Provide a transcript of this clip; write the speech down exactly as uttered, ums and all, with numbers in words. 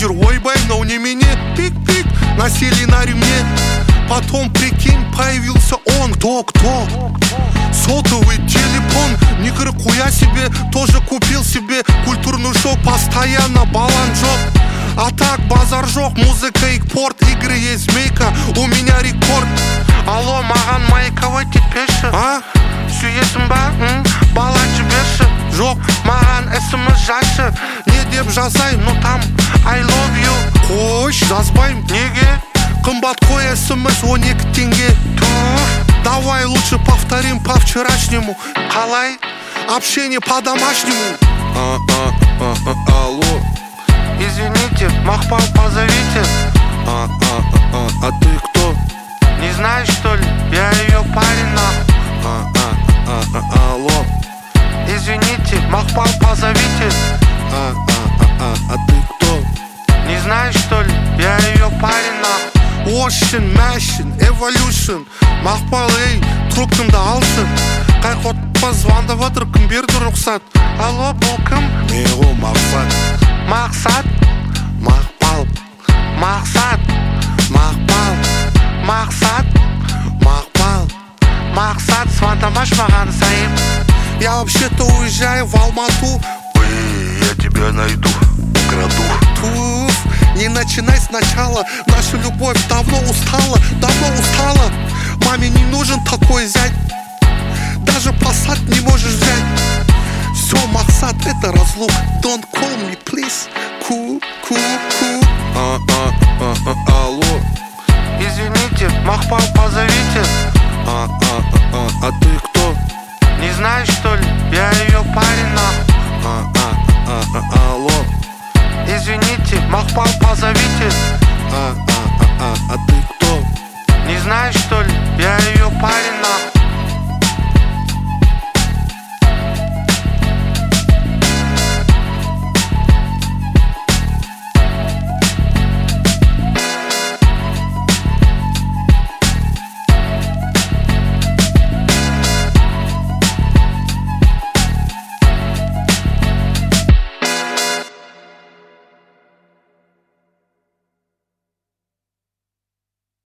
лидер, ойбай, но не мне. Пик-пик, носили на ремне. Потом, прикинь, появился он. Кто, кто? Сотовый телефон. Нихуя себе, тоже купил себе культурный шок. Постоянно баланжок. А так базар жоқ, музыка и порт. Игры есть змейка, у меня рекорд. Алло, маған майкова кетпеші. А? Сүйесің ба? Бала жіберші. Жоқ, маған смс жазшы. Не деп жазайын, ну там I love you. Қойш, жазбайым. Неге? Қымбат қой смс он екі теңге. Туф. Давай лучше повторим по вчерашнему. Қалай? Общение по-домашнему. А, а, а, а, алло. Извините, Мақпал позовите. А, а, а, а ты кто? Не знаешь, что ли? Я ее парень, нахуй. А, а, а, а, алло. Извините, Мақпал позовите. А, а, а, а, а ты кто? Не знаешь, что ли? Я ее парень, нахуй. Ocean, Machine, Evolution. Мақпал, ей, трубкаңды алшы. Қайқотпа звондап отыр, кім берді рұқсат? Алло, бұл кім? Мен ғой Мақсат. Мақсат? Мақпал. Мақсат? Мақпал. Мақсат? Мақпал. Мақсат, звондамаш маған сайым. Я вообще-то уезжаю в Алмату. Ой, я тебя найду, украду. Туф, не начинай сначала. Наша любовь давно устала, давно устала. Маме не нужен такой зять. Даже посад не можешь взять. Все, Мақсат, это разлук. Don't call me, please. Ку, ку, ку. А, а, а, а, алло. Извините, Мақпал позовите. А, а, а, а ты кто? Не знаешь, что ли? Я ее парень, нахуй. А, а, а, а, алло. Извините, Мақпал позовите. А, а, а, а, а ты кто? Не знаешь, что ли? Я ее парень, нахуй.